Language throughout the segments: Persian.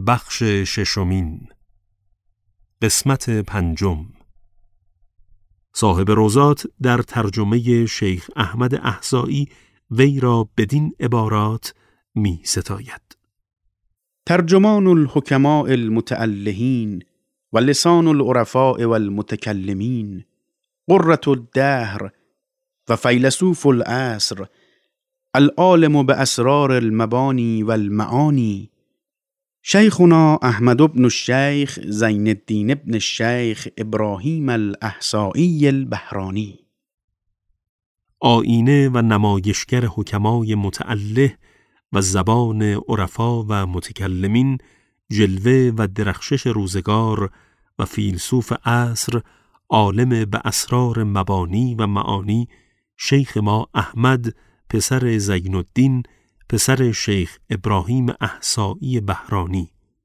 بخش ششمین، قسمت پنجم. صاحب روضات در ترجمه شیخ احمد احصایی وی را بدین عبارات می ستاید: ترجمان الحکماء المتألهین و لسان العرفاء والمتکلمین، قرة الدهر و فیلسوف العصر، العالم بأسرار المبانی والمعانی، شیخنا احمد بن الشیخ زین الدین بن الشیخ ابراهیم الاحصایی البهرانی. آینه و نمایشگر حکمای متأله و زبان عرفا و متکلمین، جلوه و درخشش روزگار و فیلسوف عصر، عالم به اسرار مبانی و معانی، شیخ ما احمد پسر زین الدین پسر شیخ ابراهیم احصایی بهرانی.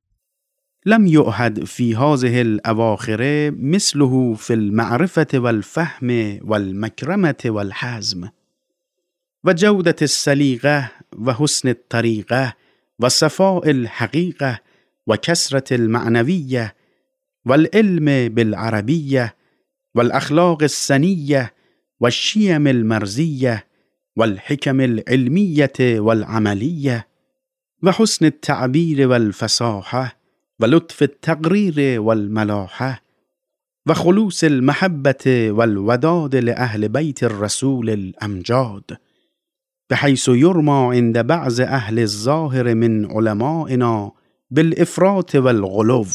لم يعهد في هذه الأواخر مثله في المعرفة والفهم والمكرمة والحزم وجودة السليقة وحسن الطريقة وصفاء الحقيقة وكسرة المعنوية والعلم بالعربية والأخلاق السنية والشيم المرزية والحكم العلمية والعملية وحسن التعبير والفصاحة ولطف التقرير والملاحة وخلوص المحبة والوداد لأهل بيت الرسول الأمجاد، بحيث يرمى عند بعض أهل الظاهر من علمائنا بالإفراط والغلو،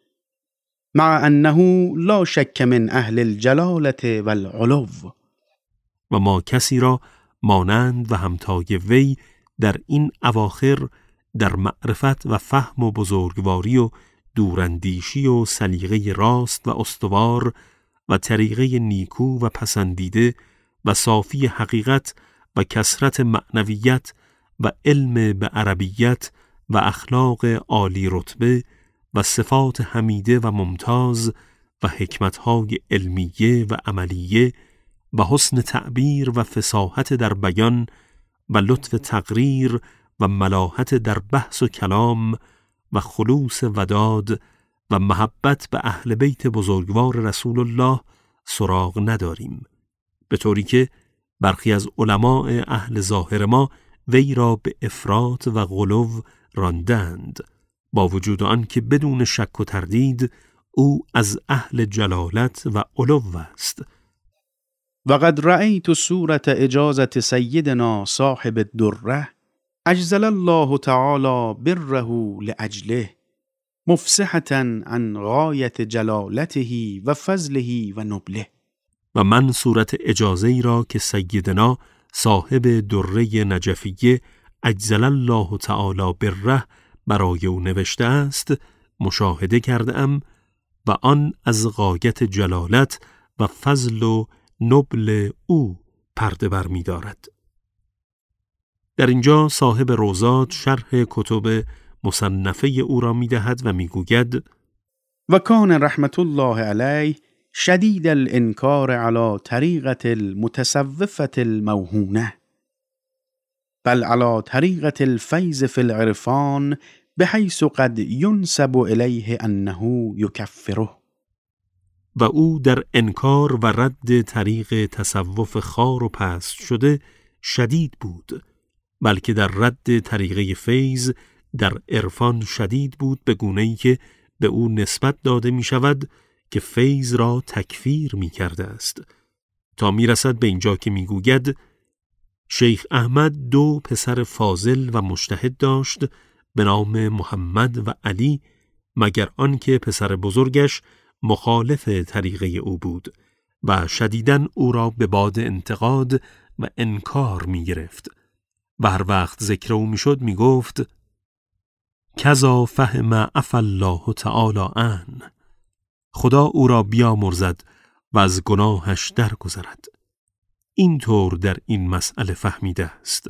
مع أنه لا شك من أهل الجلالة والعلو. و ما کسی را مانند و همتای وی در این اواخر در معرفت و فهم و بزرگواری و دوراندیشی و سلیقه راست و استوار و طریقه نیکو و پسندیده و صافی حقیقت و کثرت معنویت و علم به عربیت و اخلاق عالی رتبه و صفات حمیده و ممتاز و حکمتهای علمیه و عملیه و حسن تعبیر و فصاحت در بیان و لطف تقریر و ملاحت در بحث و کلام و خلوص وداد و محبت به اهل بیت بزرگوار رسول الله سراغ نداریم، به طوری که برخی از علماء اهل ظاهر ما وی را به افراط و غلو راندند، با وجود آن که بدون شک و تردید او از اهل جلالت و علو است. وقد رأيت صورة إجازة سيدنا صاحب الدرة أجزل الله تعالى بره لأجله، مفسحة عن غاية جلالته و فضله و نبله. و من صورت اجازه‌ای را که سیدنا صاحب دره نجفیه اجزل الله تعالی بره برای او نوشته است مشاهده کردم و آن از غایت جلالت و فضل و نبل او پرده بر می دارد. در اینجا صاحب روضات شرح کتب مصنفه او را می دهد و می گوید: و کان رحمت الله علیه شدید الانکار علی طریقة المتصوفة الموهونة، بل علی طریقة الفیض فی العرفان، بحیث قد ینسب الیه انه یکفره. و او در انکار و رد طریق تصوف خار و پست شده شدید بود، بلکه در رد طریقه فیض در عرفان شدید بود، به گونه‌ای که به او نسبت داده می شود که فیض را تکفیر می کرده است، تا می رسد به اینجا که می گوید شیخ احمد 2 پسر فاضل و مجتهد داشت به نام محمد و علی، مگر آنکه پسر بزرگش مخالف طریقه او بود و شدیداً او را به باد انتقاد و انکار می گرفت و هر وقت ذکر او می شد می گفت کذا فهم عفا الله تعالی عنه، خدا او را بیامرزد و از گناهش درگذرد. این طور در این مسئله فهمیده است.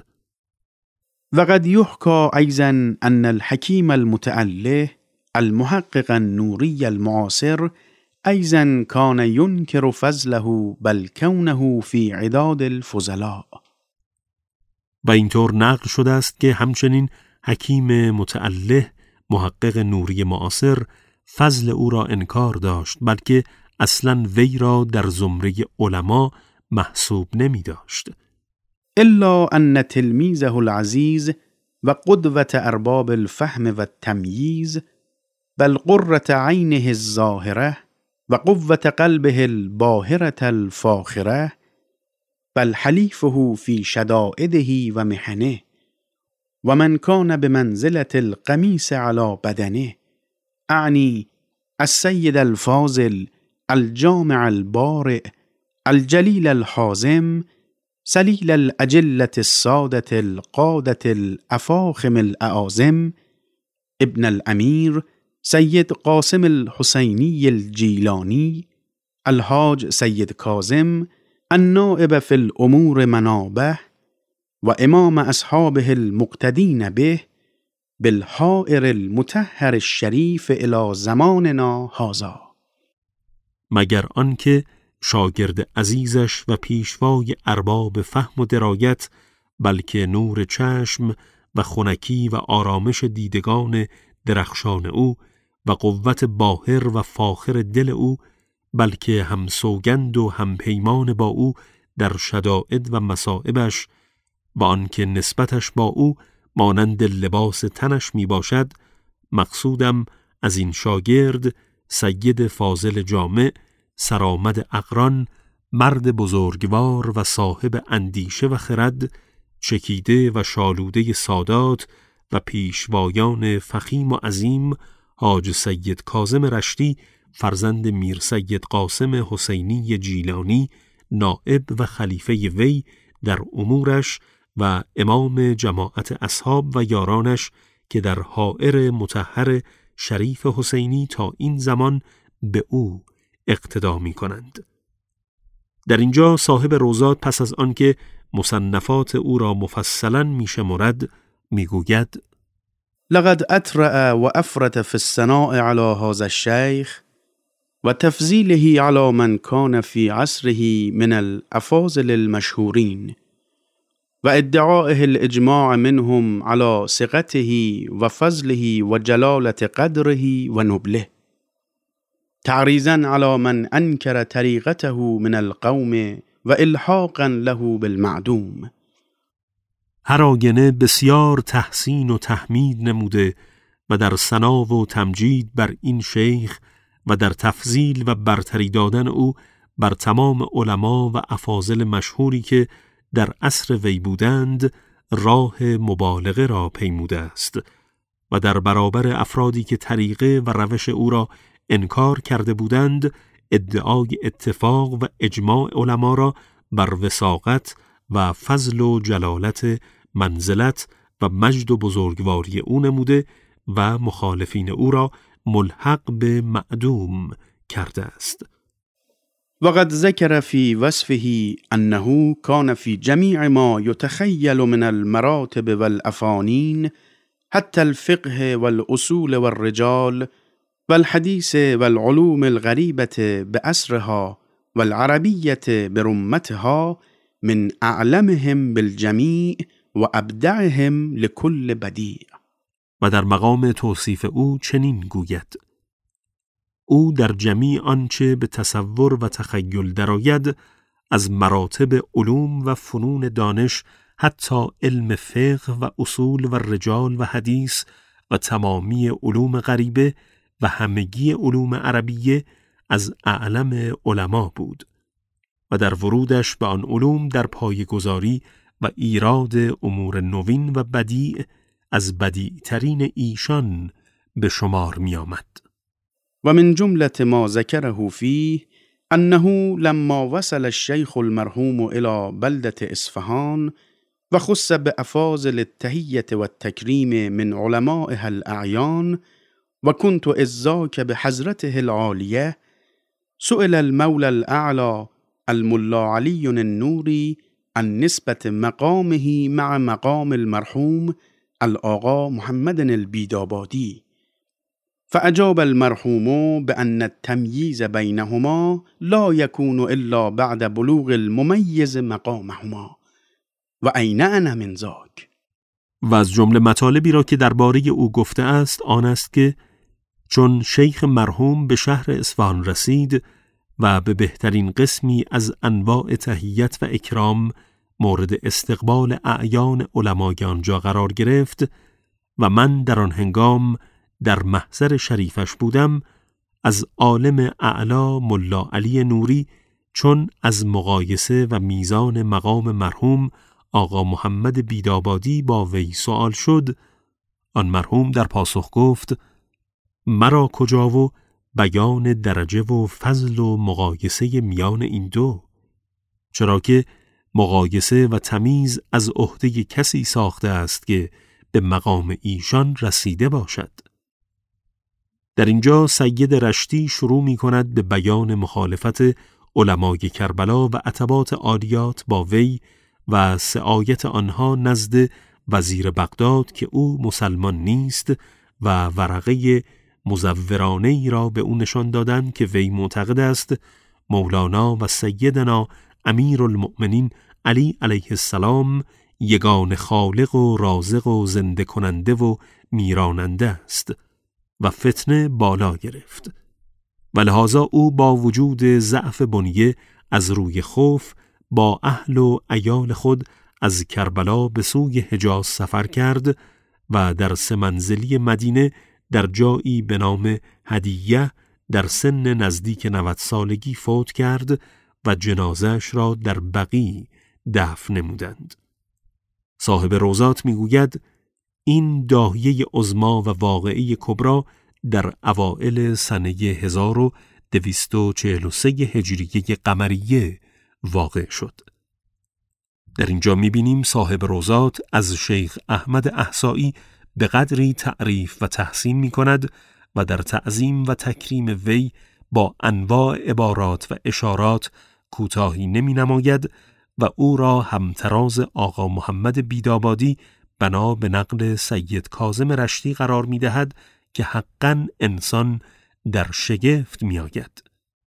وقد يحكى أيضا أن الحكيم المتأله المحقق النوري المعاصر أيضا كان ينكر فضله بل كونه في عداد الفضلاء. و اینطور نقل شده است که همچنین حکیم متأله محقق نوری معاصر فضل او را انکار داشت، بلکه اصلاً وی را در زمره علما محسوب نمی داشت. الا ان تلمیذه العزیز و قدوة ارباب الفهم و التمییز بل قرة عینه الظاهره و قوة قلبه الباهرة الفاخره بل حلیفه فی شدائده و محنه و من کان بمنزلة القمیس علی بدنه، اعنی السید الفاضل الجامع البارئ الجلیل الحازم سلیل الاجلة السادة القادة الافاخم الاعاظم ابن الامیر سید قاسم الحسینی الجیلانی الحاج سید کاظم النائب فی الامور منابه و امام اصحابه المقتدین به بالحائر المطهر الشریف الی زماننا هذا. مگر آنکه شاگرد عزیزش و پیشوای ارباب فهم و درایت، بلکه نور چشم و خنکی و آرامش دیدگان درخشان او و قوت باهر و فاخر دل او، بلکه هم سوگند و هم پیمان با او در شدائد و مصائبش و آنکه نسبتش با او مانند لباس تنش می باشد، مقصودم از این شاگرد سید فاضل جامع، سرآمد اقران، مرد بزرگوار و صاحب اندیشه و خرد، چکیده و شالوده سادات و پیشوایان فخیم و عظیم، حاج سید کاظم رشتی فرزند میر سید قاسم حسینی جیلانی، نائب و خلیفه وی در امورش و امام جماعت اصحاب و یارانش که در حائر مطهر شریف حسینی تا این زمان به او اقتدا می کنند. در اینجا صاحب روضات پس از آنکه مصنفات او را مفصلاً می شمرد می گوید: لقد اطرأ و افرط فی الثناء علی هذا الشیخ و تفضیله علی من کان فی عصره من الافاضل المشهورین و ادعائه الاجماع منهم على ثقته و فضله و جلالة قدره و نبله تعریضاً على من انکر طریقته من القوم و الحاقاً له بالمعدوم. هر آینه بسیار تحسین و تحمید نموده و در ثنا و تمجید بر این شیخ و در تفضیل و برتری دادن او بر تمام علما و افاضل مشهوری که در عصر وی بودند راه مبالغه را پیموده است و در برابر افرادی که طریقه و روش او را انکار کرده بودند ادعای اتفاق و اجماع علما را بر وثاقت و فضل و جلالت منزلت و مجد و بزرگواری او نموده و مخالفین او را ملحق به معدوم کرده است. وقد ذكر في وصفه أنه كان في جميع ما يتخيل من المراتب والأفانين حتى الفقه والأصول والرجال والحديث والعلوم الغريبة بأسرها والعربية برمتها من أعلمهم بالجميع وأبدعهم لكل بديع. و در مقام توصیف او چنین گوید: او در جمیع آنچه به تصور و تخیل درآید از مراتب علوم و فنون دانش حتی علم فقه و اصول و رجال و حدیث و تمامی علوم غریبه و همگی علوم عربیه از اعلم علما بود و در ورودش به آن علوم در پایه‌گذاری و ایراد امور نوین و بدیع از بدیع‌ترین ایشان به شمار می آمد. و من جملة ما ذكره فيه أنه لما وصل الشيخ المرحوم إلى بلدة إصفهان وخص بأفاضل التحية والتكريم من علمائها الأعيان وكنت إذ ذاك بحضرته العالية سئل المولى الأعلى الملا علي النوري عن نسبة مقامه مع مقام المرحوم الآقا محمد البيدابادي فأجاب المرحوم بأن التمييز بينهما لا يكون إلا بعد بلوغ المميز مقامهما و أين أنا من ذاك. و از جمله مطالبی را که درباره او گفته است آن است که چون شیخ مرحوم به شهر اصفهان رسید و به بهترین قسمی از انواع تحیت و اکرام مورد استقبال اعیان علمای آنجا قرار گرفت و من در آن هنگام در محضر شریفش بودم، از عالم اعلی ملا علی نوری چون از مقایسه و میزان مقام مرحوم آقا محمد بیدابادی با وی سؤال شد، آن مرحوم در پاسخ گفت: مرا کجا و بیان درجه و فضل و مقایسه میان این دو، چرا که مقایسه و تمیز از عهده کسی ساخته است که به مقام ایشان رسیده باشد. در اینجا سید رشتی شروع می کند به بیان مخالفت علمای کربلا و عتبات عالیات با وی و سعایت آنها نزد وزیر بغداد که او مسلمان نیست و ورقه مزورانه ای را به او نشان دادند که وی معتقد است مولانا و سیدنا امیرالمؤمنین علی علیه السلام یگان خالق و رازق و زنده کننده و میراننده است و فتنه بالا گرفت و لحاظا او با وجود ضعف بنیه از روی خوف با اهل و عیال خود از کربلا به سوی حجاز سفر کرد و در 3 منزلی مدینه در جایی به نام هدیه در سن نزدیک 90 سالگی فوت کرد و جنازه‌اش را در بقیع دفن نمودند. صاحب روضات میگوید این داهیه عظما و واقعه کبرا در اوائل سنه 1243 هجریه قمریه واقع شد. در اینجا می‌بینیم صاحب روضات از شیخ احمد احصایی به قدری تعریف و تحسین می‌کند و در تعظیم و تکریم وی با انواع عبارات و اشارات کوتاهی نمی‌نماید و او را همتراز آقا محمد بیدابادی بنا به نقل سید کاظم رشتی قرار می‌دهد که حقاً انسان در شگفت می‌آید.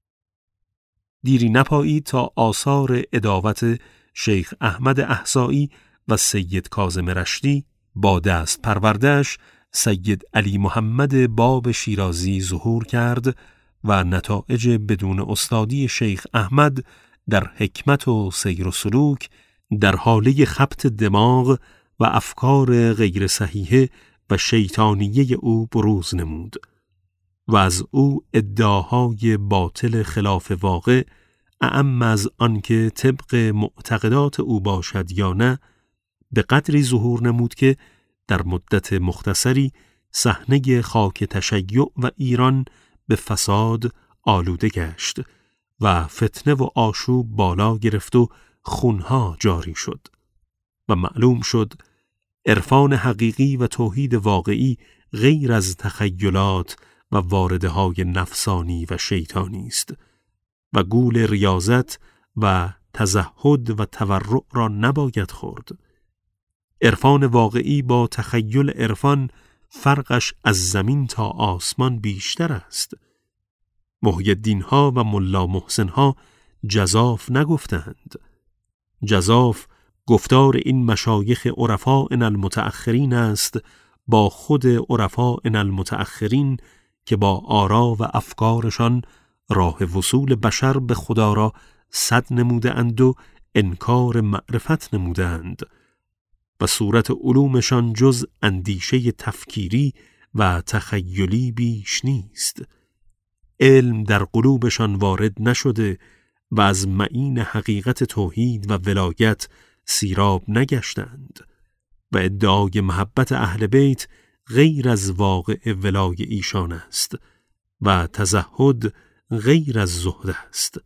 دیری نپایید تا آثار عداوت شیخ احمد احصایی و سید کاظم رشتی با دست پرورده‌اش سید علی محمد باب شیرازی ظهور کرد و نتایج بدون استادی شیخ احمد در حکمت و سیر و سلوک در حاله خبط دماغ و افکار غیر صحیحه و شیطانیه او بروز نمود و از او ادعاهای باطل خلاف واقع اعم از آنکه طبق معتقدات او باشد یا نه به قدری ظهور نمود که در مدت مختصری صحنه خاک تشیع و ایران به فساد آلوده گشت و فتنه و آشوب بالا گرفت و خونها جاری شد و معلوم شد عرفان حقیقی و توحید واقعی غیر از تخیلات و وارده های نفسانی و شیطانی است و گول ریاضت و تزهد و تورع را نباید خورد. عرفان واقعی با تخیل عرفان فرقش از زمین تا آسمان بیشتر است. محی الدین ها و ملا محسن ها جزاف نگفتند. جزاف گفتار این مشایخ عرفاء المتأخرین است با خود عرفاء المتأخرین که با آرا و افکارشان راه وصول بشر به خدا را سد نموده اند و انکار معرفت نموده اند و صورت علومشان جز اندیشه تفکیری و تخیلی بیش نیست. علم در قلوبشان وارد نشده و از معین حقیقت توحید و ولایت سیراب نگشتند و ادعای محبت اهل بیت غیر از واقع ولای ایشان است و تزهد غیر از زهد است.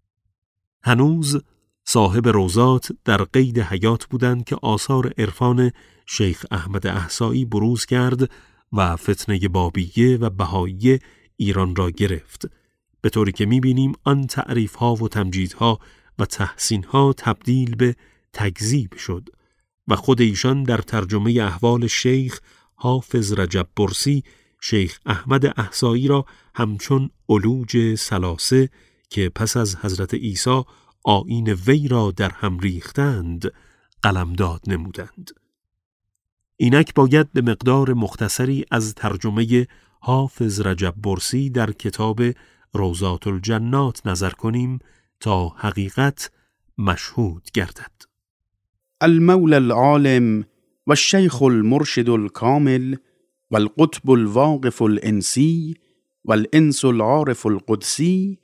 هنوز صاحب روضات در قید حیات بودند که آثار عرفان شیخ احمد احصایی بروز کرد و فتنه بابیه و بهاییه ایران را گرفت، به طوری که می‌بینیم آن تعریف‌ها و تمجیدها و تحسین‌ها تبدیل به تکذیب شد و خود ایشان در ترجمه احوال شیخ حافظ رجب برسی شیخ احمد احصایی را همچون علوج ثلاثه که پس از حضرت عیسی آیین وی را در هم ریختند قلمداد نمودند. اینک باید به مقدار مختصری از ترجمه حافظ رجب برسی در کتاب روضات الجنات نظر کنیم تا حقیقت مشهود گردد. المولى العالم والشيخ المرشد الكامل والقطب الواقف الإنسي والإنس العارف القدسي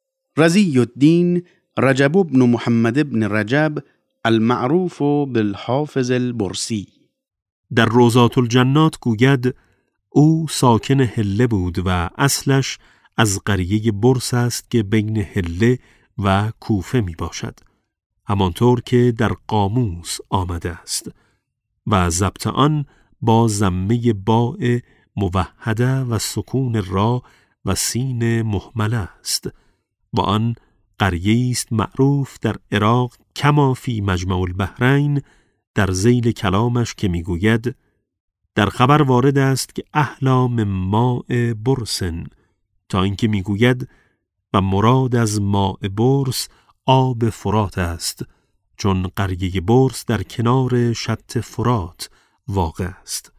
رضي الدين رجب بن محمد بن رجب المعروف بالحافظ البرسی. در روضات الجنات گوید او ساکن حله بود و اصلش از قریه برس است که بین حله و کوفه می باشد، همانطور که در قاموس آمده است و ضبط آن با ضمه باء موحده و سکون را و سین مهمله است و آن قریه است معروف در عراق کما فی مجمع البحرین در ذیل کلامش که میگوید در خبر وارد است که احلا من ماء برسن، تا اینکه میگوید و مراد از ماء برس آب فرات است، چون قریه برس در کنار شط فرات واقع است.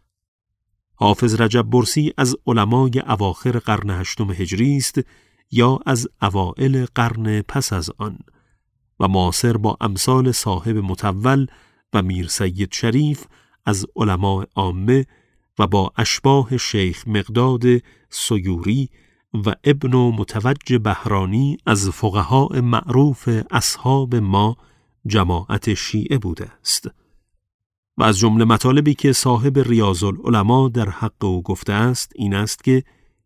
حافظ رجب برسی از علمای اواخر قرن 8 هجری است یا از اوائل قرن پس از آن و معاصر با امثال صاحب مطول و میر سید شریف از علماء عامه و با اشباه شیخ مقداد سیوری و ابن متوج بهرانی از فقهاء معروف اصحاب ما جماعت شیعه بوده است. و از جمله مطالبی که صاحب ریاض العلماء در حق او گفته است این است که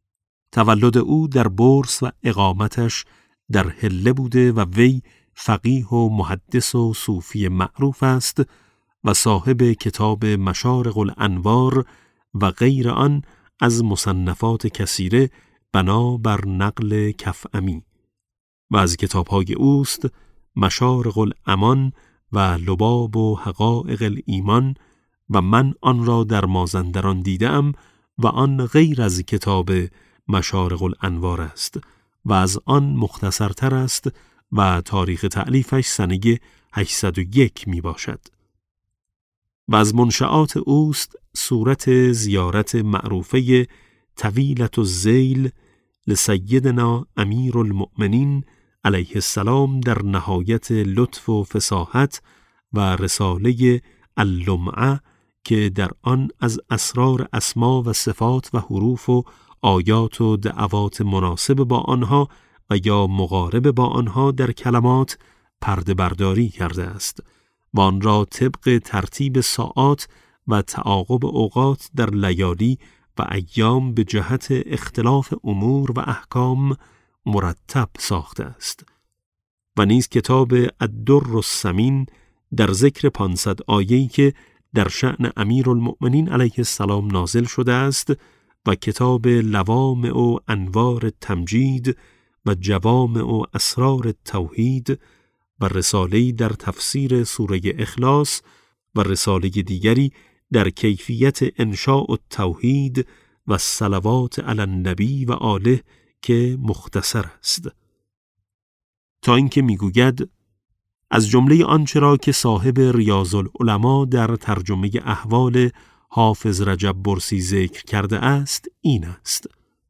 تولد او در برس و اقامتش در حله بوده و وی فقیه و محدث و صوفی معروف است و صاحب کتاب مشارق الانوار و غیر آن از مصنفات کثیره بنا بر نقل کفعمی و از کتاب‌های اوست مشارق الامان و لباب و حقائق الایمان و من آن را در مازندران دیدم و آن غیر از کتاب مشارق الانوار است و از آن مختصرتر است و تاریخ تألیفش سنه 801 می باشد. و از منشآت اوست صورت زیارت معروفه طویلة الذیل لسیدنا امیر المؤمنین علیه السلام در نهایت لطف و فصاحت و رساله اللمعه که در آن از اسرار اسما و صفات و حروف و آیات و دعوات مناسب با آنها و یا مقارب با آنها در کلمات پرده برداری کرده است و آن را طبق ترتیب ساعات و تعاقب اوقات در لیالی و ایام به جهت اختلاف امور و احکام مرتب ساخته است. و نیز کتاب الدر الثمین در ذکر 500 آیه‌ای که در شأن امیرالمؤمنین علیه السلام نازل شده است و کتاب لوامع و انوار تمجید و جوامع و اسرار التوحید و رساله‌ای در تفسیر سوره اخلاص و رساله دیگری در کیفیت انشاء التوحید و الصلوات علی النبی و آله که مختصر است. تا اینکه میگوید از جمله آنچه را که صاحب ریاض العلماء در ترجمه احوال حافظ رجب برسی ذکر کرده است این است: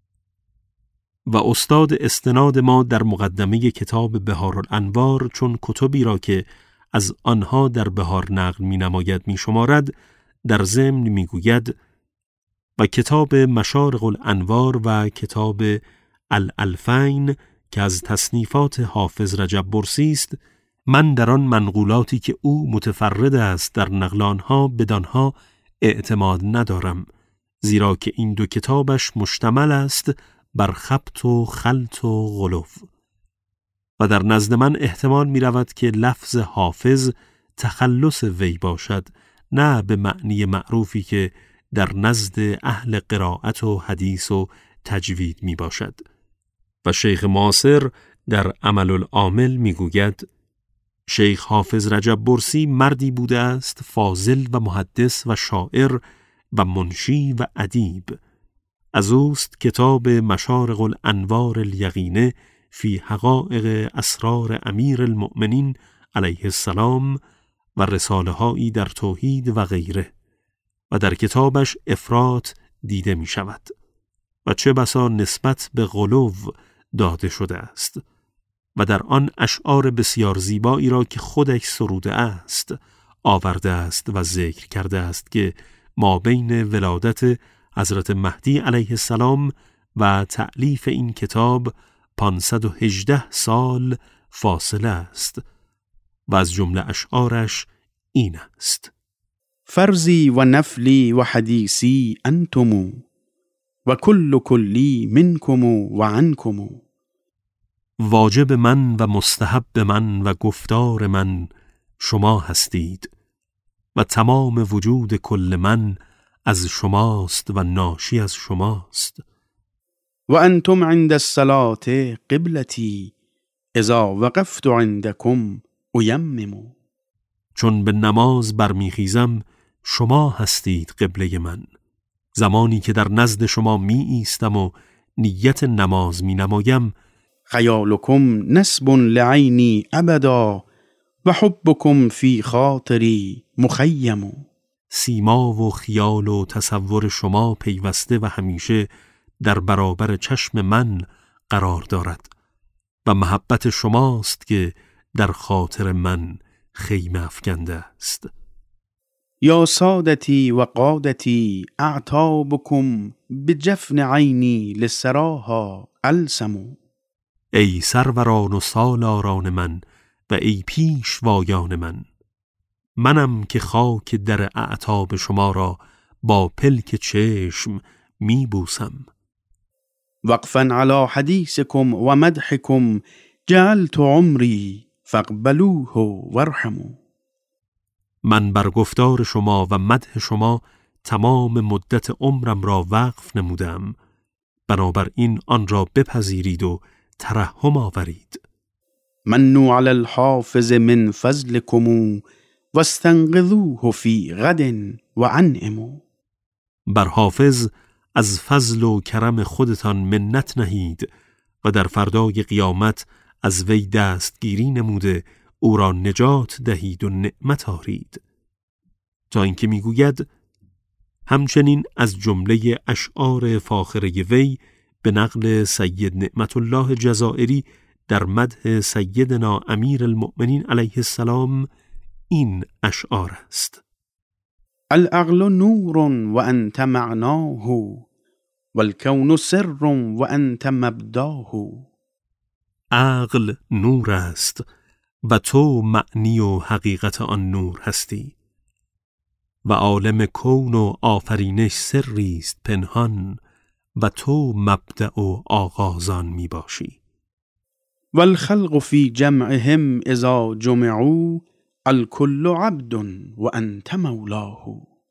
و استاد استناد ما در مقدمه کتاب بهارالانوار چون کتبی را که از آنها در بهار نقل می نماید می شمارد، در ضمن می گوید و کتاب مشارق الانوار و کتاب الالفین که از تصنیفات حافظ رجب برسی است، من در آن منقولاتی که او متفرد است در نقل آنها بدانها اعتماد ندارم، زیرا که این دو کتابش مشتمل است بر خبط و خلط و غلو و در نزد من احتمال می رود که لفظ حافظ تخلص وی باشد، نه به معنی معروفی که در نزد اهل قرائت و حدیث و تجوید می باشد. و شیخ معاصر در عمل العامل می گوید شیخ حافظ رجب برسی مردی بوده است فاضل و محدث و شاعر و منشی و ادیب. از اوست کتاب مشارق الانوار الیقینه فی حقائق اسرار امیر المؤمنین علیه السلام و رساله هایی در توحید و غیره. و در کتابش افراط دیده می شود و چه بسا نسبت به غلو داده شده است و در آن اشعار بسیار زیبایی را که خودش سروده است آورده است و ذکر کرده است که ما بین ولادت حضرت مهدی علیه السلام و تألیف این کتاب 518 سال فاصله است و از جمله اشعارش این است: فرزی و نفلی و حدیثی انتم و کل کلی منکم و عنکم. واجب من و مستحب من و گفتار من شما هستید و تمام وجود کل من از شماست و ناشی از شماست. و انتم عند الصلاة قبلتی اذا وقفت عندكم ایمم. چون به نماز برمیخیزم شما هستید قبله من، زمانی که در نزد شما می ایستم و نیت نماز می نمایم. خیالکم نسب لعینی ابدا و حبکم فی خاطری مخیم. سیما و خیال و تصور شما پیوسته و همیشه در برابر چشم من قرار دارد و محبت شماست که در خاطر من خیمه افکنده است. یا سادتی و قادتی اعتابکم بجفن عینی لسراها السم. ای سروران و سالاران من و ای پیشوایان من، منم که خاک در اعتاب شما را با پلک چشم می بوسم. وقفا علی حدیثکم و مدحکم جعلت عمری فاقبلوه وارحموا. من بر گفتار شما و مدح شما تمام مدت عمرم را وقف نمودم، بنابراین آن را بپذیرید و ترحم آورید. منوا علی الحافظ من فضلکم و استنقذوه فی غد و انعموا. بر حافظ از فضل و کرم خودتان منت نهید و در فردای قیامت از وی دستگیری نموده او را نجات دهید و نعمت آرید. تا اینکه میگوید همچنین از جمله اشعار فاخره وی به نقل سید نعمت الله جزائری در مدح سیدنا امیر المؤمنین علیه السلام این اشعار است: العقل نور و انت معناه والکون سر و انت مبداه. عقل نور است و تو معنی و حقیقت آن نور هستی و عالم کون و آفرینش سری است پنهان و تو مبدأ و آغازان می باشی. والخلق فی جمعهم اذا جمعوا الکل عبد و انت مولاه.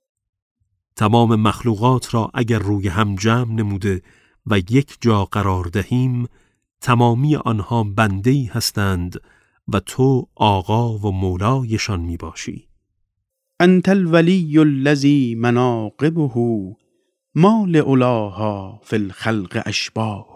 تمام مخلوقات را اگر روی هم جمع نموده و یک جا قرار دهیم، تمامی آنها بنده‌ای هستند و تو آقا و مولایشان می باشی. انت الولی الذی مناقبه ما لعلاها فی الخلق اشباه.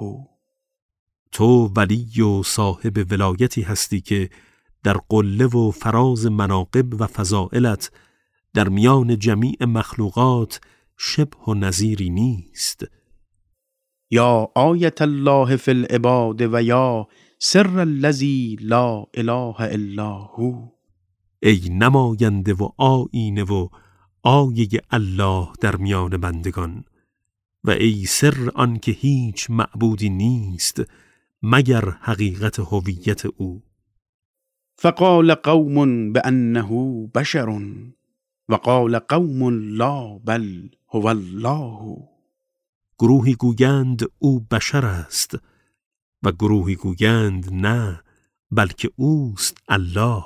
تو ولی و صاحب ولایتی هستی که در قله و فراز مناقب و فضائلت در میان جمیع مخلوقات شبه و نظیری نیست. یا آیت الله فی العباد و یا سر الذی لا اله الا هو. ای نماینده و آیینه و آیه الله در میان بندگان و ای سر آن که هیچ معبودی نیست مگر حقیقت هویت او. فقال قوم بأنه بشر و قال قوم لا بل هو الله. گروهی گویند او بشر است و گروهی گویند نه بلکه اوست الله.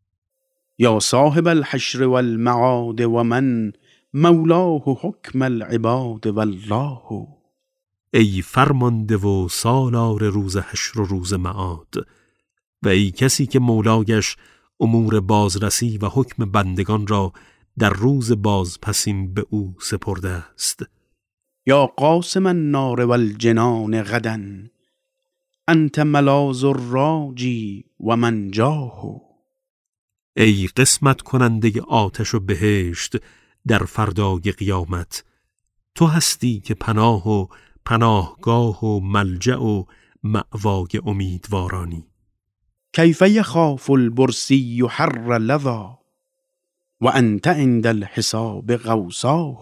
یا صاحب الحشر والمعاد و من مولاه حکم العباد والله. ای فرمانده و سالار روز حشر و روز معاد و ای کسی که مولایش امور بازرسی و حکم بندگان را در روز بازپسین به او سپرده است. یا قاسم النار والجنان غدا انت ملاذ الراجی و منجاه. ای قسمت کننده آتش و بهشت در فردای قیامت. تو هستی که پناه و پناهگاه و ملجأ و مأوای امیدوارانی. کیف یخاف البرسی حر لظا و انت عند الحساب غوصاه.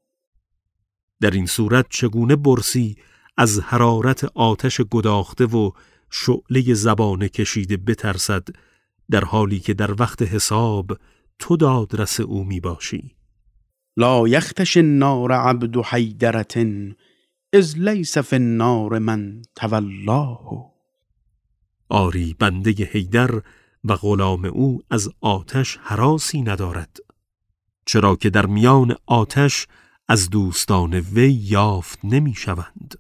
در این صورت چگونه برسی از حرارت آتش گداخته و شعله زبانه کشیده بترسد، در حالی که در وقت حساب تو دادرس او می باشی. لا یختش النار عبد حیدرة اذ لیس فی النار من تولاه. آری بنده حیدر و غلام او از آتش هراسی ندارد، چرا که در میان آتش از دوستان وی یافت نمی شوند.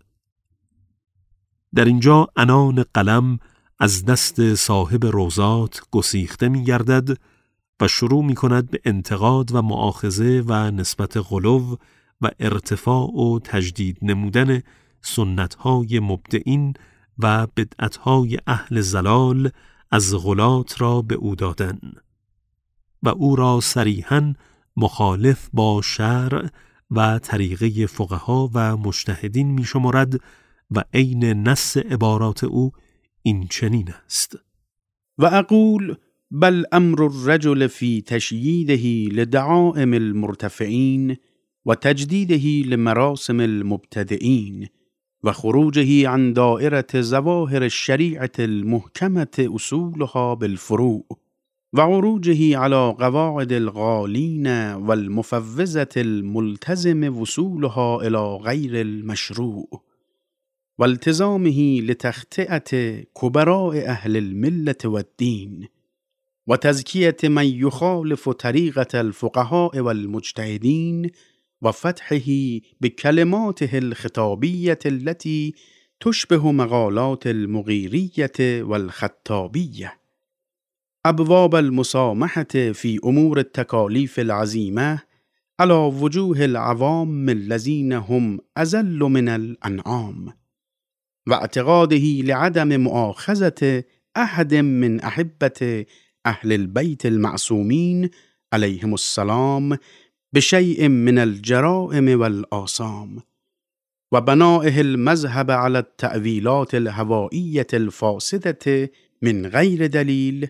در اینجا عنان قلم از دست صاحب روضات گسیخته می گردد و شروع می کند به انتقاد و مؤاخذه و نسبت غلو و ارتفاع و تجدید نمودن سنتهای مبدعین و بدعتهای اهل ضلال از غلات را به او دادن و او را صریحاً مخالف با شرع و طریقه فقها و مجتهدین می شمارد و عین نص عبارات او این چنین است: و اقول بل امر الرجل فی تشییده لدعائم المرتفعین و تجدیده لمراسم المبتدئین و خروجه عن دائرة ظواهر الشریعة المحکمة اصولها بالفروع و عروجه على قواعد الغالین والمفوضة الملتزم وصولها الى غیر المشروع و التزامه لتخطئة کبراء اهل الملة والدین و تزکیة من یخالف طریقة الفقهاء والمجتهدین و فتحه بکلماته الخطابیة التي تشبه مقالات المغیریة والخطابیة ابواب المسامحة في امور التکالیف العظیمة على وجوه العوام الذين هم اذل من الانعام و اعتقاده لعدم مؤاخذة احد من احبة اهل البيت المعصومین علیهم السلام بشيء من الجرائم والآثام و بنائه المذهب على التأويلات الهوائية الفاسدة من غير دليل،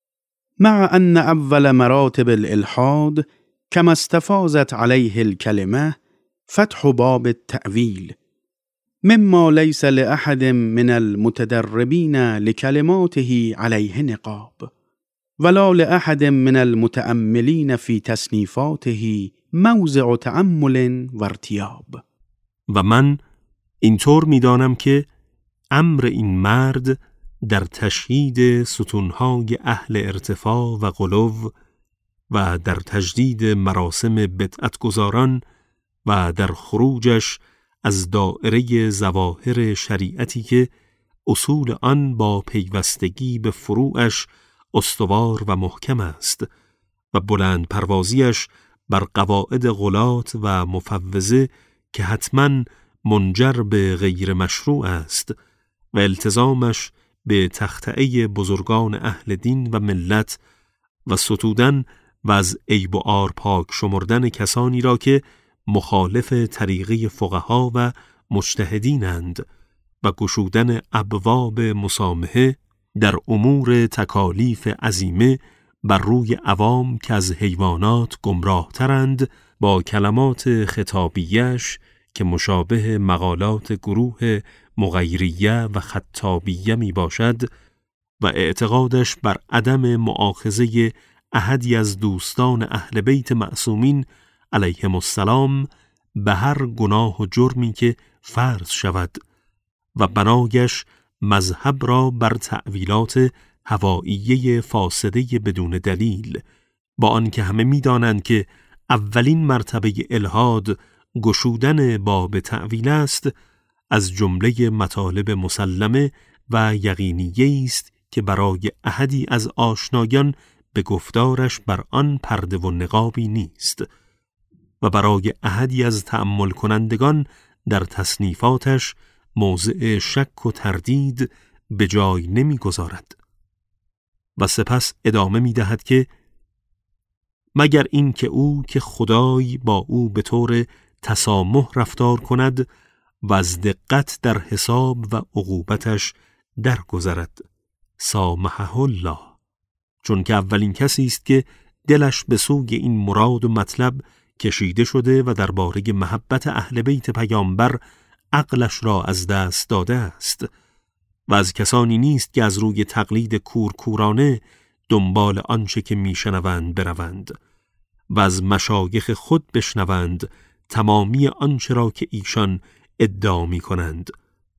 مع أن أول مراتب الإلحاد كما استفاضت عليه الكلمة فتح باب التأويل مما ليس لأحد من المتدربين لكلماته عليه نقاب ولا لأحد من المتأملين في تصنیفاته موضع تأمل و ارتیاب. و من اینطور می‌دانم که امر این مرد در تشیید ستونهای اهل ارتفاع و غلو و در تجدید مراسم بدعتگزاران و در خروجش از دائره ظواهر شریعتی که اصول آن با پیوستگی به فروعش استوار و محکم است و بلند پروازیش بر قواعد غلات و مفوضه که حتماً منجر به غیر مشروع است و التزامش به تخطئه بزرگان اهل دین و ملت و ستودن و از عیب و عار پاک شمردن کسانی را که مخالف طریقه فقها و مجتهدینند و گشودن ابواب مسامحه در امور تکالیف عظیمه بر روی عوام که از حیوانات گمراه ترند با کلمات خطابیش که مشابه مقالات گروه مغیریه و خطابیه می باشد و اعتقادش بر عدم مؤاخذه احدی از دوستان اهل بیت معصومین علیهم السلام به هر گناه و جرمی که فرض شود و بنایش مذهب را بر تأویلات هوائیه فاسده بدون دلیل، با آنکه همه می‌دانند که اولین مرتبه الحاد گشودن باب تأویل است، از جمله مطالب مسلمه و یقینیه است که برای احدی از آشنایان به گفتارش بر آن پرده و نقابی نیست و برای احدی از تأمل کنندگان در تصنیفاتش موضع شک و تردید به جای نمی گذارد. و سپس ادامه می دهد که مگر این که او که خدای با او به طور تسامح رفتار کند و از دقت در حساب و عقوبتش درگذرد. سامحه الله، چون که اولین کسی است که دلش به سوی این مراد و مطلب کشیده شده و درباره محبت اهل بیت پیامبر عقلش را از دست داده است و از کسانی نیست که از روی تقلید کورکورانه دنبال آنچه که میشنوند بروند و از مشایخ خود بشنوند تمامی آنچه را که ایشان ادعا می کنند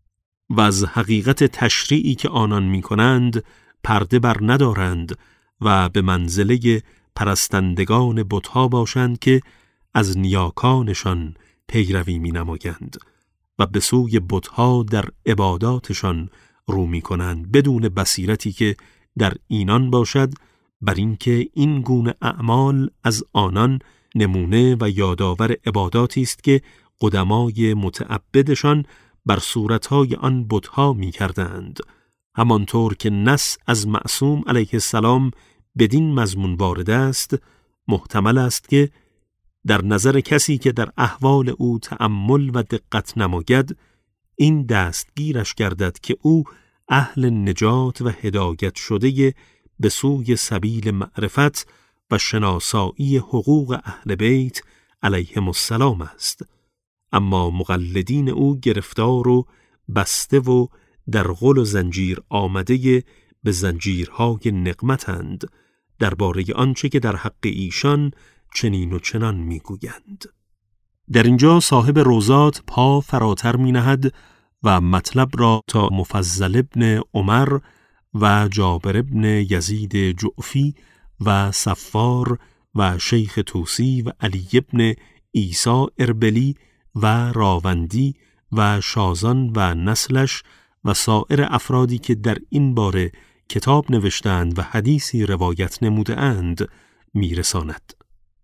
و از حقیقت تشریعی که آنان می کنند پرده بر ندارند و به منزله پرستندگان بتها باشند که از نیاکانشان پیروی می نمایند و به سوی بتها در عباداتشان رو می کنند بدون بصیرتی که در اینان باشد، بر اینکه این گونه اعمال از آنان نمونه و یادآور عباداتی است که قدمای متعبدشان بر صورتهای آن بتها می کردند، همانطور که نص از معصوم علیه السلام بدین مضمون وارد است. محتمل است که در نظر کسی که در احوال او تأمل و دقت نماید این دستگیرش گردد که او اهل نجات و هدایت شده به سوی سبیل معرفت و شناسایی حقوق اهل بیت علیهم السلام است، اما مقلدین او گرفتار و بسته و در غل و زنجیر آمده به زنجیرهای نقمتند درباره آنچه که در حق ایشان چنین و چنان میگویند. در اینجا صاحب روضات پا فراتر می نهد و مطلب را تا مفضل ابن عمر و جابر ابن یزید جعفی و صفار و شیخ توسی و علی ابن عیسی اربلی و راوندی و شازان و نسلش و سایر افرادی که در این باره کتاب نوشتند و حدیثی روایت نموده اند میرساند.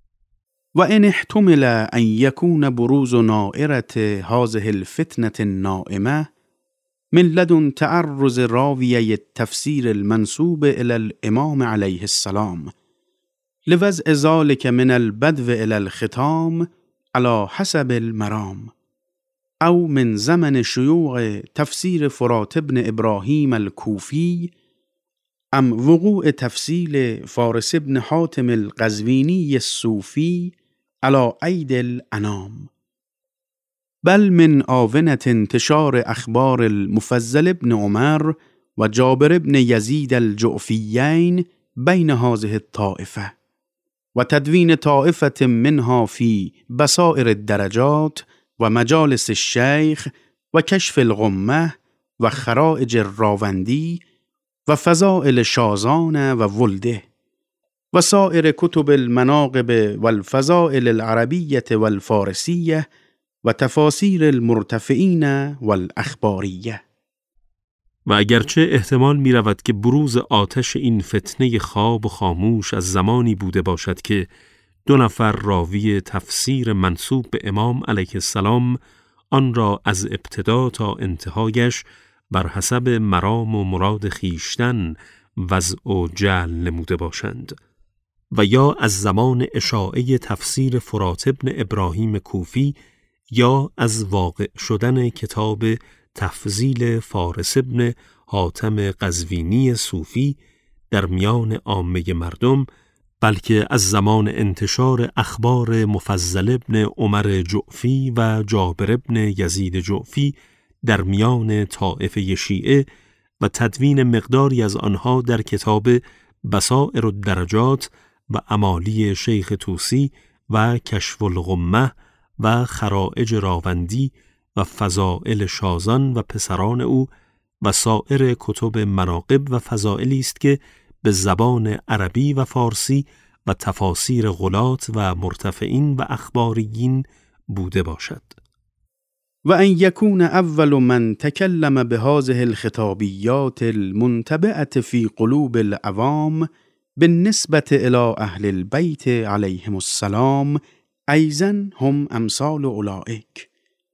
و ان احتمل ان يكون بروز نائرة هذه الفتنة النائمة من لدن تعرض راويي التفسير المنسوب إلى الإمام عليه السلام لوضع ذلك من البدو إلى الختام على حسب المرام، أو من زمن شيوع تفسير فرات بن إبراهيم الكوفي، أم وقوع تفصيل فارس بن حاتم القزويني الصوفي على أيدي الأنام، بل من آونة انتشار أخبار المفضل بن عمر وجابر بن يزيد الجعفيين بين هذه الطائفة، وتدوين طائفة منها في بصائر الدرجات ومجالس الشيخ وكشف الغمة وخرائج الراوندي وفضائل شازان وولده وسائر كتب المناقب والفضائل العربية والفارسية وتفاسير المرتفعين والأخبارية. و اگرچه احتمال می رود که بروز آتش این فتنه خواب و خاموش از زمانی بوده باشد که 2 نفر راوی تفسیر منسوب به امام علیه السلام آن را از ابتدا تا انتهایش بر حسب مرام و مراد خیشتن وضع و جعل نموده باشند، و یا از زمان اشاعه تفسیر فرات ابن ابراهیم کوفی یا از واقع شدن کتاب تفضیل فارس ابن حاتم قزوینی صوفی در میان عامه مردم، بلکه از زمان انتشار اخبار مفضل ابن عمر جعفی و جابر ابن یزید جعفی در میان طائفه شیعه و تدوین مقداری از آنها در کتاب بصائر الدرجات و امالی شیخ توسی و کشف الغمه و خرائج راوندی و فضائل شازان و پسران او و سایر کتب مناقب و فضائلی است که به زبان عربی و فارسی و تفاسیر غلات و مرتفعین و اخباریین بوده باشد. و ان يكون اول من تكلم بهذه الخطابيات المنتبعة في قلوب العوام بالنسبة إلى أهل البيت عليهم السلام أيضا هم أمثال أولئك،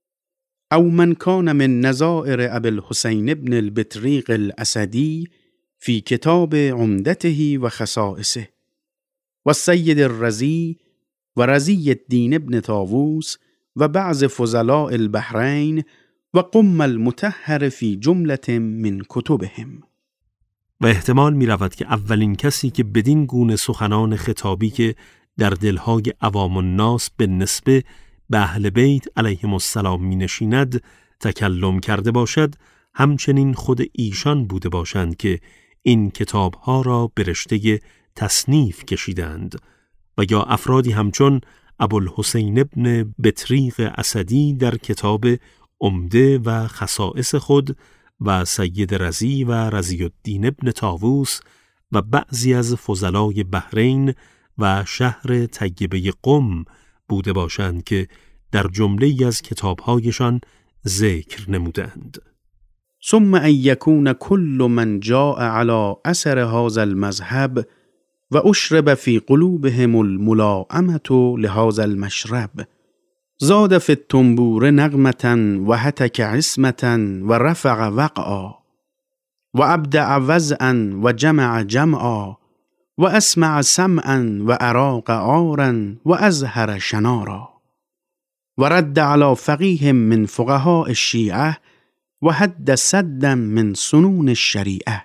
أو من كان من نظائر أبي الحسين بن البطريق الأسدي في كتاب عمدته وخصائصه، والسيد الرزي ورزي الدين ابن طاووس وبعض فضلاء البحرين وقم المطهر في جملة من کتبهم. و احتمال می رود که اولین کسی که بدین گونه سخنان خطابی که در دلهای عوام الناس به نسبه به اهل بیت علیهم السلام می نشیند تکلم کرده باشد، همچنین خود ایشان بوده باشند که این کتابها را به رشته تصنیف کشیدند، و یا افرادی همچون ابوالحسین ابن بطریق اسدی در کتاب عمده و خصائص خود و سید رزی و رزی الدین ابن طاووس و بعضی از فضلای بحرین و شهر طیبه قم بوده باشند که در جمله از کتابهایشان ذکر نمودند. ثم ان يكون كل من جاء على اثر هذا المذهب واشرب في قلوبهم الملاءمة لهذا المشرب زاد في التنبور نغمة وهتك عصمة ورفع وقعا وابدع وزعا وجمع جمعا واسمع سمعا واراق عارا وازهر شنارا ورد على فقيه من فقهاء الشیعه وحد سدا من سنون الشریعه.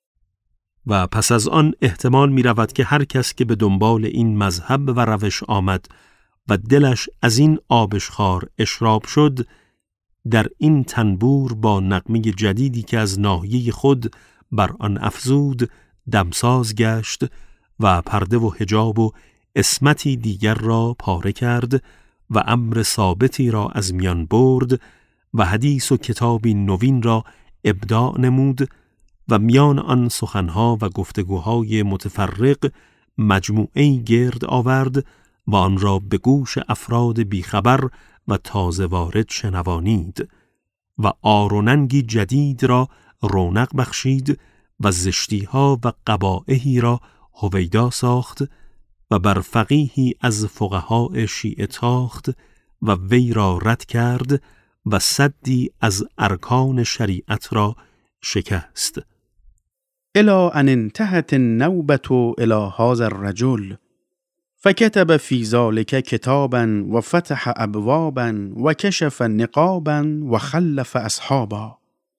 و پس از آن احتمال می رود که هر کس که به دنبال این مذهب و روش آمد و دلش از این آبشخوار اشراب شد، در این تنبور با نغمه جدیدی که از ناحیه خود بر آن افزود دمساز گشت و پرده و حجاب و عصمتی دیگر را پاره کرد و امر ثابتی را از میان برد و حدیث و کتابی نوین را ابداع نمود و میان آن سخنها و گفتگوهای متفرق مجموعه‌ای گرد آورد و آن را به گوش افراد بیخبر و تازه وارد شنوانید و آروننگی جدید را رونق بخشید و زشتیها و قبائحی را هویدا ساخت و بر فقیهی از فقهاء شیعه تاخت و وی را رد کرد و سدی از ارکان شریعت را شکست. الى ان انتهت النوبة الى هذا الرجل فكتب في ذلك كتابا وفتح ابوابا وكشف نقابا وخلف اصحابا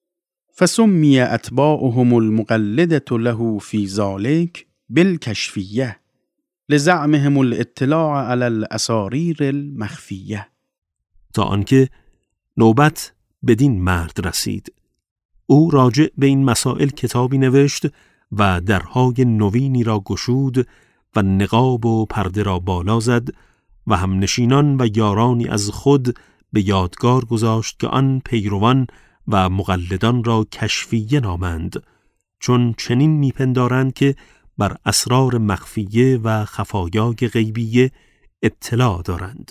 فسمي اتباعهم المقلدة له في ذلك بالكشفية لزعمهم الاطلاع على الاسارير المخفیه. تا آنکه نوبت بدین مرد رسید، او راجع به این مسائل کتابی نوشت و درهای نوینی را گشود و نقاب و پرده را بالا زد و همنشینان و یارانی از خود به یادگار گذاشت که آن پیروان و مقلدان را کشفیه نامند، چون چنین میپندارند که بر اسرار مخفیه و خفایای غیبیه اطلاع دارند.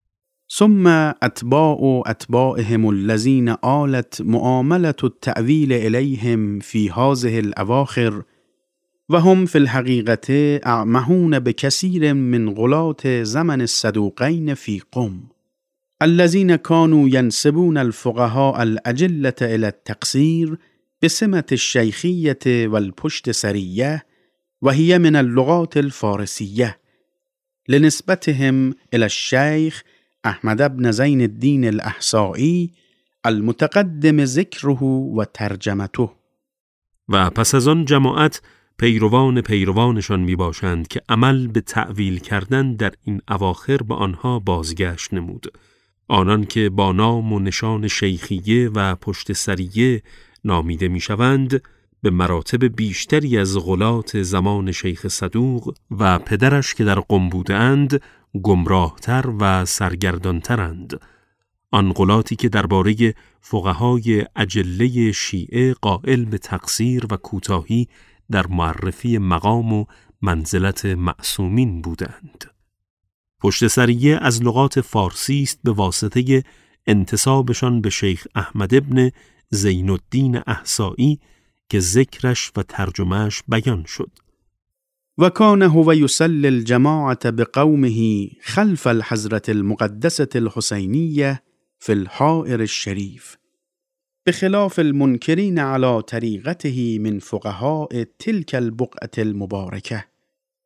ثم اتباع اتباعهم الذين آلت معاملة التأويل إليهم في هذه الأواخر وهم في الحقيقة أعمهون بكثير من غلاة زمن الصدوقين في قم الذين كانوا ينسبون الفقهاء الأجلة إلى التقصير بسمة الشيخية والپشت سرية وهي من اللغات الفارسية لنسبتهم إلى الشيخ احمد بن زین الدین الاحصایی المتقدم ذکره و ترجمته. و پس از آن جماعت پیروانشان می باشند که عمل به تأویل کردن در این اواخر به آنها بازگشت نمود. آنان که با نام و نشان شیخیه و پشت سریه نامیده می شوند، به مراتب بیشتری از غلات زمان شیخ صدوق و پدرش که در قم بودند گمراهتر و سرگردانترند. آن غلاتی که درباره فقهای اجله شیعه قائل به تقصیر و کوتاهی در معرفی مقام و منزلت معصومین بودند. پشت سریه از لغات فارسی است به واسطه انتسابشان به شیخ احمد ابن زین الدین احصایی که ذکرش و ترجمهش بیان شد. وكان هو يسلي الجماعة بقومه خلف الحضرة المقدسة الحسينية في الحائر الشريف بخلاف المنكرين على طريقته من فقهاء تلك البقعة المباركة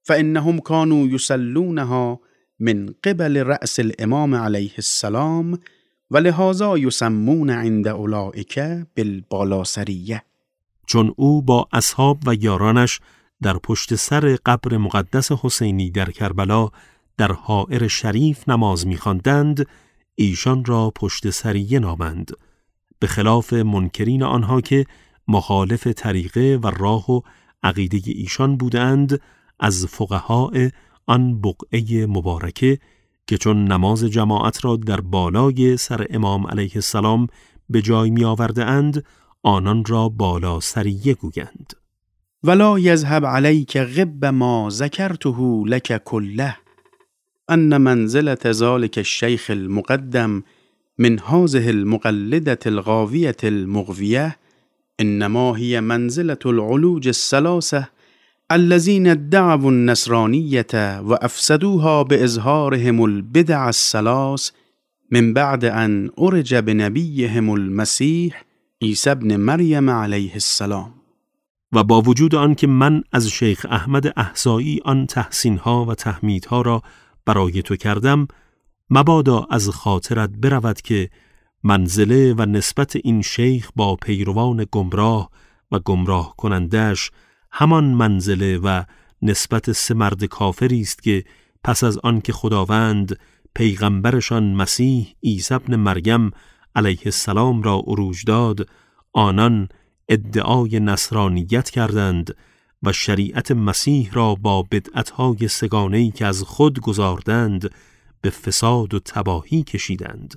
فإنهم كانوا يسلونها من قبل رأس الإمام عليه السلام ولهذا يسمون عند اولئک بالبالاسریه. چون او با اصحاب و یارانش در پشت سر قبر مقدس حسینی در کربلا در حائر شریف نماز می‌خواندند، ایشان را پشت سریه نامند، به خلاف منکرین آنها که مخالف طریقه و راه و عقیده ایشان بودند از فقهای آن بقعه مبارکه که چون نماز جماعت را در بالای سر امام علیه السلام به جای می آورده اند، آنان را بالا سریه گویند. ولا یذهب علیک غب ما ذکرته لک کله ان منزلة ذلك الشیخ المقدم من هذه المقلدة الغاوية المغوية انما هي منزلة العلوج الثلاثة الذين ادعوا النصرانية وافسدوها باظهارهم البدع الثلاث من بعد ان أرج بنبيهم المسيح عیسی ابن مریم علیه السلام. و با وجود آن که من از شیخ احمد احصایی آن تحسینها و تحمیدها را برای تو کردم، مبادا از خاطرت برود که منزله و نسبت این شیخ با پیروان گمراه و گمراه کنندش همان منزله و نسبت سه مرد کافری است که پس از آن که خداوند پیغمبرشان مسیح عیسی ابن مریم علیه السلام را عروج داد، آنان ادعای نصرانیت کردند و شریعت مسیح را با بدعتهای سگانه‌ای که از خود گذاردند به فساد و تباهی کشیدند.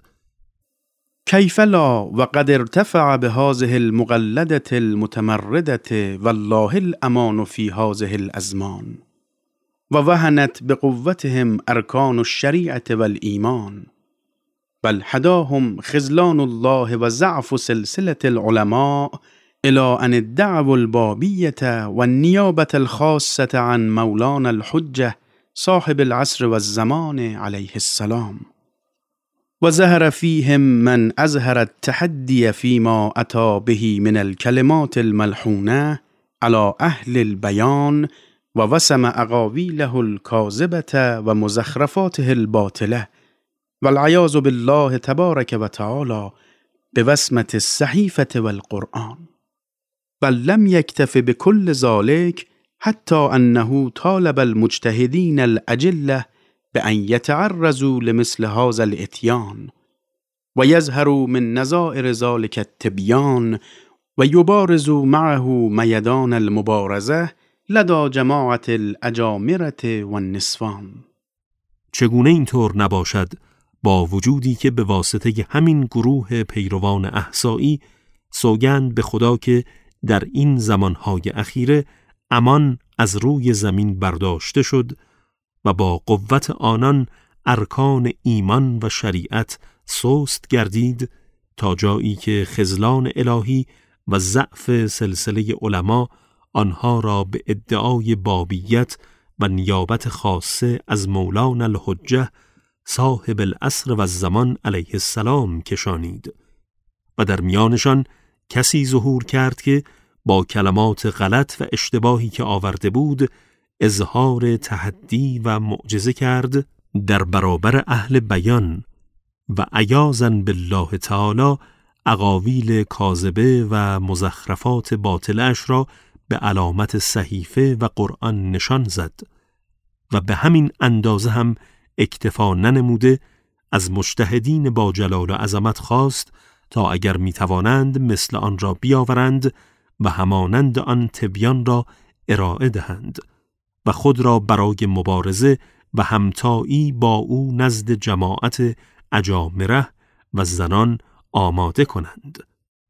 کیف لا وقد ارتفع بهذه المقلدة المتمردة والله الأمان في هذه الأزمان ووهنت بقوتهم أركان الشريعة والإيمان بل حداهم خذلان الله وضعف سلسلة العلماء إلى أن ادعوا البابية والنيابة الخاصة عن مولانا الحجة صاحب العصر والزمان عليه السلام وظهر فيهم من أظهر التحدي فيما أتى به من الكلمات الملحونة على أهل البيان ووسم أقاويله الكاذبة ومزخرفاته الباطلة والعیاذ بالله تبارک و تعالی بوسمة الصحیفة والقرآن. بل لم يكتف بكل ذلك حتى أنه طالب المجتهدين الأجلة بأن يتعرضوا لمثل هذا الإتيان ويظهروا من نظائر ذلك التبيان ويبارزوا معه ميدان المبارزة لدى جماعة الأجامرة والنسوان. چگونه اینطور نباشد با وجودی که به واسطه همین گروه پیروان احصایی سوگند به خدا که در این زمانهای اخیره امان از روی زمین برداشته شد و با قوت آنان ارکان ایمان و شریعت سست گردید تا جایی که خذلان الهی و ضعف سلسله علما آنها را به ادعای بابیت و نیابت خاصه از مولانا الحجه صاحب العصر و الزمان علیه السلام کشانید و در میانشان کسی ظهور کرد که با کلمات غلط و اشتباهی که آورده بود اظهار تحدی و معجزه کرد در برابر اهل بیان و عیاذاً بالله تعالی اقاویل کاذبه و مزخرفات باطلش را به علامت صحیفه و قرآن نشان زد و به همین اندازه هم اکتفا ننموده از مجتهدین با جلال و عظمت خواست تا اگر میتوانند مثل آن را بیاورند و همانند آن تبیان را ارائه دهند و خود را برای مبارزه و همتایی با او نزد جماعت اجامره و زنان آماده کنند.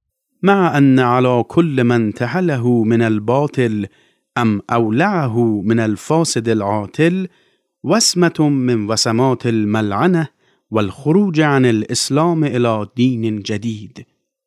مع أن على كل من تحله من الباطل أم أولعه من الفاسد العاطل وسمة من وسمات الملعنة والخروج عن الإسلام إلى دين جديد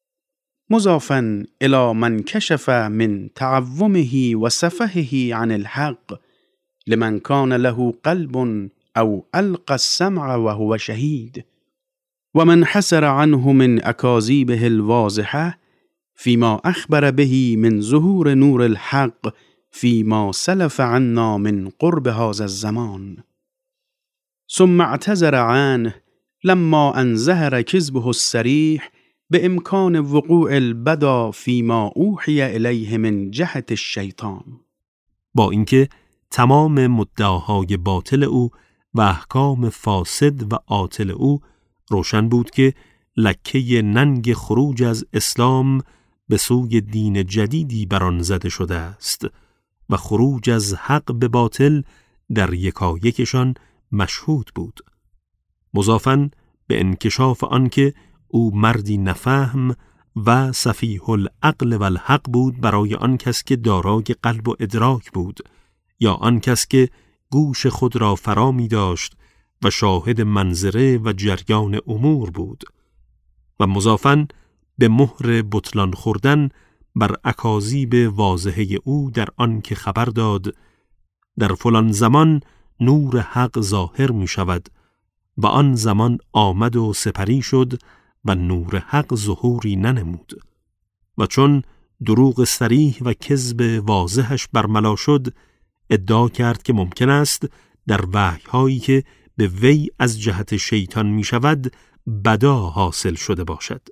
مضافا إلى من كشف من تعومه وسفهه عن الحق لمن كان له قلب أو ألقى السمع وهو شهيد ومن حسر عنه من أكاذيبه الواضحة فيما أخبر به من ظهور نور الحق فيما سلف عنا من قرب هذا الزمان ثم اعتذر عنه لما أن ظهر كذبه الصريح بإمكان وقوع البدا فيما أوحي إليه من جهة الشیطان. با اینکه تمام مدعاهای باطل او و احکام فاسد و عاطل او روشن بود که لکه ننگ خروج از اسلام به سوی دین جدیدی بر آن زده شده است و خروج از حق به باطل در یکایکشان مشهود بود، مضافاً به انکشاف آنکه او مردی نفهم و سفیه العقل و الحق بود برای آن کس که دارای قلب و ادراک بود یا آن کس که گوش خود را فرا می داشت و شاهد منظره و جریان امور بود، و مضافاً به مهر بطلان خوردن بر اکاذیب واضحه او در آن که خبر داد در فلان زمان نور حق ظاهر می شود و آن زمان آمد و سپری شد و نور حق ظهوری ننمود، و چون دروغ صریح و کذب واضحش برملا شد ادعا کرد که ممکن است در وحی‌هایی که به وی از جهت شیطان می شود بدا حاصل شده باشد.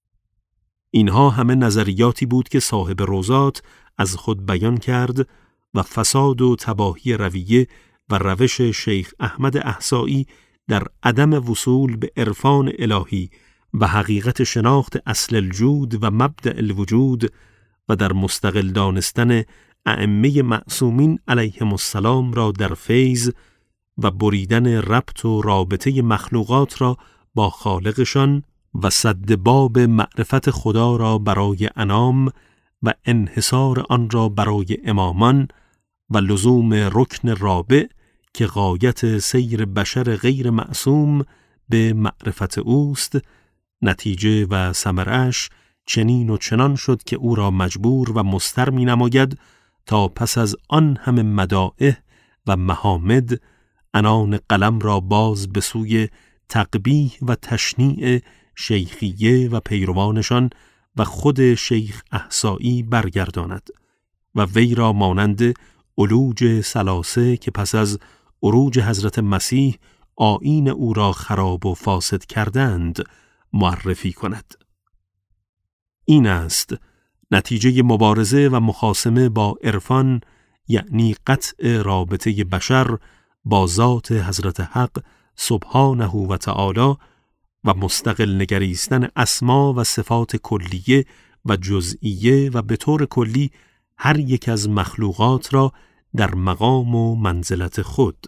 اینها همه نظریاتی بود که صاحب روضات از خود بیان کرد و فساد و تباهی رویه و روش شیخ احمد احصایی در عدم وصول به عرفان الهی و حقیقت شناخت اصل الوجود و مبدأ الوجود و در مستقل دانستن ائمه معصومین علیهم السلام را در فیض و بریدن ربط و رابطه مخلوقات را با خالقشان و سد باب معرفت خدا را برای انام و انحصار آن را برای امامان و لزوم رکن رابع که غایت سیر بشر غیر معصوم به معرفت اوست، نتیجه و ثمرش چنین و چنان شد که او را مجبور و مضطر می نماید تا پس از آن همه مدائح و محامد عنان قلم را باز به سوی تقبیح و تشنیع شیخیه و پیروانشان و خود شیخ احصایی برگرداند و وی را مانند علوج ثلاثه که پس از عروج حضرت مسیح آیین او را خراب و فاسد کردند معرفی کند. این است نتیجه مبارزه و مخاصمه با عرفان، یعنی قطع رابطه بشر با ذات حضرت حق سبحانه و تعالی و مستقل نگریستن اسما و صفات کلیه و جزئیه و به طور کلی هر یک از مخلوقات را در مقام و منزلت خود.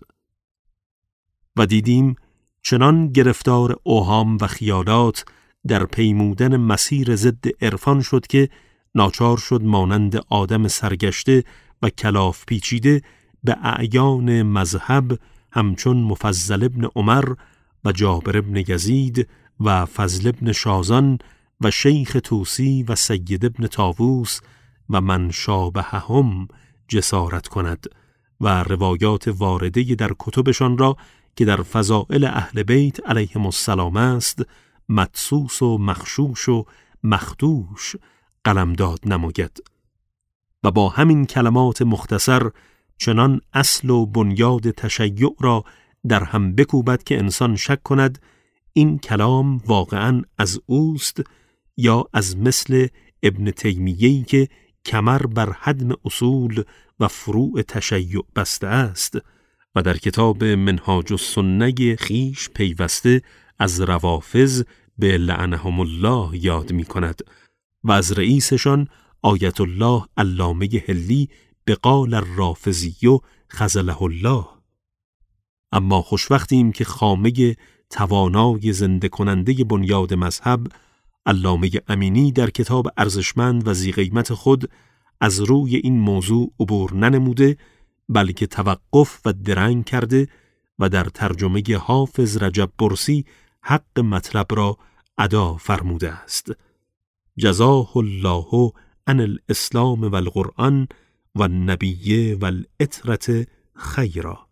و دیدیم چنان گرفتار اوهام و خیالات در پیمودن مسیر ضد عرفان شد که ناچار شد مانند آدم سرگشته و کلاف پیچیده به اعیان مذهب همچون مفضل ابن عمر و جابر ابن یزید و فضل ابن شازان و شیخ توسی و سید ابن طاووس و من شابههم جسارت کند و روایات وارده در کتبشان را که در فضائل اهل بیت علیهم السلام است مدسوس و مخشوش و مخدوش قلمداد نماید و با همین کلمات مختصر چنان اصل و بنیاد تشیع را در هم بکوبد که انسان شک کند این کلام واقعاً از اوست یا از مثل ابن تیمیه‌ای که کمر بر هدم اصول و فروع تشیع بسته است و در کتاب منهاج السنه خیش پیوسته از روافض به لعنهم الله یاد می کند و از رئیسشان آیت الله علامه حلی به قال الرافضی خذله الله. اما خوشوقتیم که خامه توانای زنده کننده بنیاد مذهب علامه امینی در کتاب ارزشمند و ذی قیمت خود از روی این موضوع عبور ننموده بلکه توقف و درنگ کرده و در ترجمه حافظ رجب برسی حق مطلب را ادا فرموده است. جزاه الله عن الاسلام و القرآن و النبی و العترة خیرا.